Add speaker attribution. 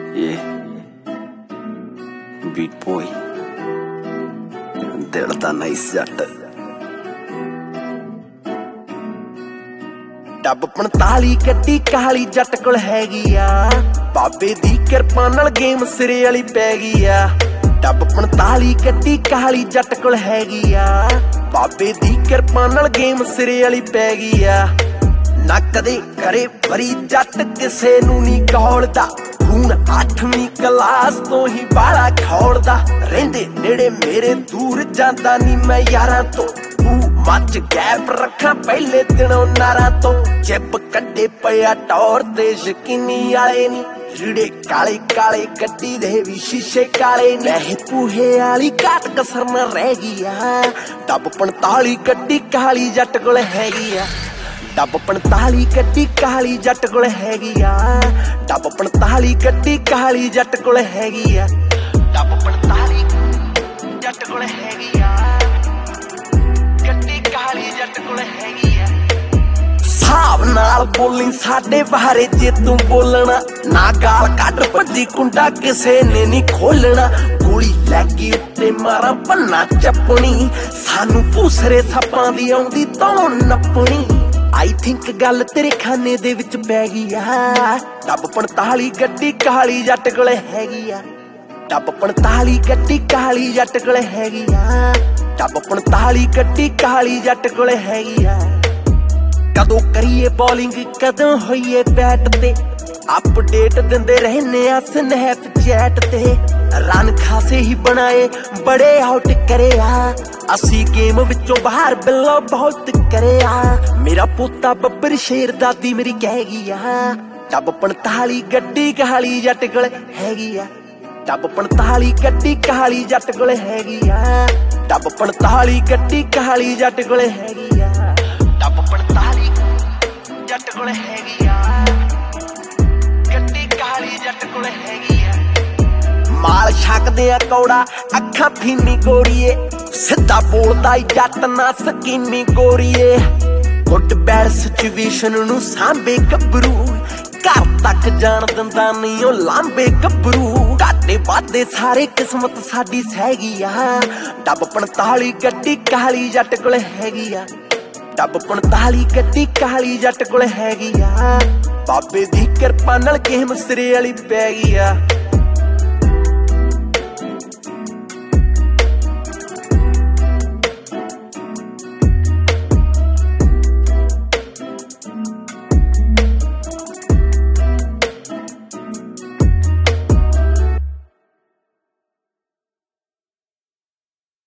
Speaker 1: Yeah, beat boy, ਦਿਲ ਦਾ nice ਜੱਟ। ਡੱਬ 45 ਗੱਡੀ ਕਾਲੀ ਜੱਟ ਕੋਲ ਹੈਗੀ ਆ, ਬਾਬੇ ਦੀ ਕਿਰਪਾ ਨਾਲ ਗੇਮ ਸਿਰੇ ਵਾਲੀ ਪੈ ਗਈ ਆ। ਡੱਬ 45 ਗੱਡੀ ਕਾਲੀ ਜੱਟ ਕੋਲ ਹੈਗੀ ਆ, ਬਾਬੇ ਦੀ ਕਿਰਪਾ ਨਾਲ ਗੇਮ ਸਿਰੇ ਵਾਲੀ ਪੈ ਗਈ ਆ। ਨਾ ਕਦੇ ਕਰੇ ਫਰੀ ਜੱਟ ਕਿਸੇ ਨੂੰ ਨਹੀਂ ਕੌਲਦਾ, ਹੁਣ 8ਵੀਂ ਕਲਾਸ ਤੋਂ ਹੀ ਬਾਲਾ ਖੌਲਦਾ। ਰਹਿੰਦੇ ਨੇੜੇ ਮੇਰੇ ਦੂਰ ਜਾਂਦਾ ਨੀ ਮੈਂ ਯਾਰਾਂ ਤੋਂ, ਮੱਚ ਗੈਪ ਰੱਖਾਂ ਪਹਿਲੇ ਦਿਨੋਂ ਨਾਰਾਂ ਤੋਂ। ਚਿੱਪ ਕੱਢੇ ਪਿਆ ਟੌਰ ਤੇ ਸ਼ਕੀਨੀ ਵਾਲੇ ਨੀ, ਰੀੜੇ ਕਾਲੇ ਕਾਲੇ ਗੱਡੀ ਦੇ ਵੀ ਸ਼ੀਸ਼ੇ ਕਾਲੇ ਨਹੀਂ। ਪੂਹੇ ਵਾਲੀ ਘਾਟ ਕਸਰ ਨਾ ਰਹਿ ਗਈ ਆ, ਡੱਬ 45 ਗੱਡੀ ਕਾਲੀ ਜੱਟ ਕੋਲ ਹੈਗੀ ਆ। ਡੱਬ 45 ਗੱਡੀ ਕਾਲੀ ਜੱਟ ਕੋਲ ਹੈਗੀ ਆ, ਡੱਬ 45 ਗੱਡੀ ਕਾਲੀ ਜੱਟ ਕੋਲ ਹੈਗੀ ਆ। ਡੱਬ 45 ਜੱਟ ਕੋਲ ਹੈਗੀ ਆ, ਗੱਡੀ ਕਾਲੀ ਜੱਟ ਕੋਲ ਹੈਗੀ ਆ। ਹਿਸਾਬ ਨਾਲ ਬੋਲੀ ਸਾਡੇ ਬਾਰੇ ਜੇ ਤੂੰ ਬੋਲਣਾ, ਨਾ ਗਾਲ ਕੱਢ ਭੱਜੀ ਕੁੰਡਾ ਕਿਸੇ ਨੇ ਨਹੀਂ ਖੋਲਣਾ। ਗੋਲੀ ਲੈ ਕੇ ਉੱਤੇ ਮਾਰਾਂ ਪੰਨਾ ਚੱਪਣੀ, ਸਾਨੂੰ ਭੂਸਰੇ ਸੱਪਾਂ ਦੀ ਆਉਂਦੀ ਤੋਂ ਨੱਪਣੀ। ਆਈ ਥਿੰਕ ਗੱਲ ਤੇਰੇ ਖਾਨੇ ਦੇ ਵਿੱਚ ਪੈ ਗਈ ਆ, ਡੱਬ 45 ਗੱਡੀ ਕਾਲੀ ਜੱਟ ਕੋਲ ਹੈਗੀ ਆ। ਡੱਬ 45 ਗੱਡੀ ਕਾਲੀ ਜੱਟ ਕੋਲ ਹੈਗੀ ਆ, ਡੱਬ 45 ਗੱਡੀ ਕਾਲੀ ਜੱਟ ਕੋਲ ਹੈਗੀ ਆ। ਕਦੋਂ ਕਰੀਏ ਬੋਲਿੰਗ ਕਦੋਂ ਹੋਈਏ ਬੈਟ ਤੇ, ਅਪਡੇਟ ਦਿੰਦੇ ਰਹਿੰਦੇ ਆ ਸਨੈਪਚੈਟ ਤੇ। ਰਨ ਖਾਸੇ ਹੀ ਬਣਾਏ ਬੜੇ ਆਊਟ ਕਰਿਆ, ਅਸੀਂ ਗੇਮ ਵਿੱਚੋਂ ਬਾਹਰ ਬਿੱਲੋ ਬਹੁਤ ਕਰਿਆ। ਮੇਰਾ ਪੋਤਾ ਬੱਬਰ ਸ਼ੇਰ ਦਾਦੀ ਮੇਰੀ ਕਹਿ ਗਈ ਆ, ਡੱਬ 45 ਗੱਡੀ ਕਾਲੀ ਜੱਟ ਕੋਲ ਹੈਗੀ ਆ। ਡੱਬ 45 ਗੱਡੀ ਕਾਲੀ ਜੱਟ ਕੋਲ ਹੈਗੀ ਆ, ਡੱਬ 45 ਗੱਡੀ ਕਾਲੀ ਜੱਟ ਕੋਲ ਹੈਗੀ ਆ। ਡੱਬ 45 ਜੱਟ ਕੋਲ ਹੈਗੀ ਆ, ਗੱਡੀ ਕਾਲੀ ਜੱਟ ਕੋਲ ਹੈਗੀ ਆ। ਮਾਲ ਛਕਦੇ ਆ ਕੌੜਾ ਅੱਖਾਂ ਫੀਨੀ ਗੋਰੀਏ, ਸਿੱਧਾ ਬੋਲਦਾ ਜੱਟ ਨਾ ਸਕੀਮੀ ਗੋਰੀਏ। ਗੁੱਡ ਬੈਡ ਸਿਚੁਏਸ਼ਨ ਨੂੰ ਸਾਂਭੇ ਗੱਭਰੂ, ਘਰ ਤੱਕ ਜਾਣ ਦਿੰਦਾ ਨਹੀਂ ਉਹ ਲਾਂਬੇ ਗੱਭਰੂ। ਘਾਟੇ ਵਾਧੇ ਸਾਰੇ ਕਿਸਮਤ ਸਾਡੀ ਸਹਿਗੀ ਆ, ਡੱਬ 45 ਗੱਡੀ ਕਾਲੀ ਜੱਟ ਕੋਲ ਹੈਗੀ ਆ। ਡੱਬ 45 ਗੱਡੀ ਕਾਲੀ ਜੱਟ ਕੋਲ ਹੈਗੀ ਆ, ਬਾਬੇ ਦੀ ਕਿਰਪਾ ਨਾਲ ਗੇਮ ਸਿਰੇ ਵਾਲੀ ਪੈ ਗਈ ਆ।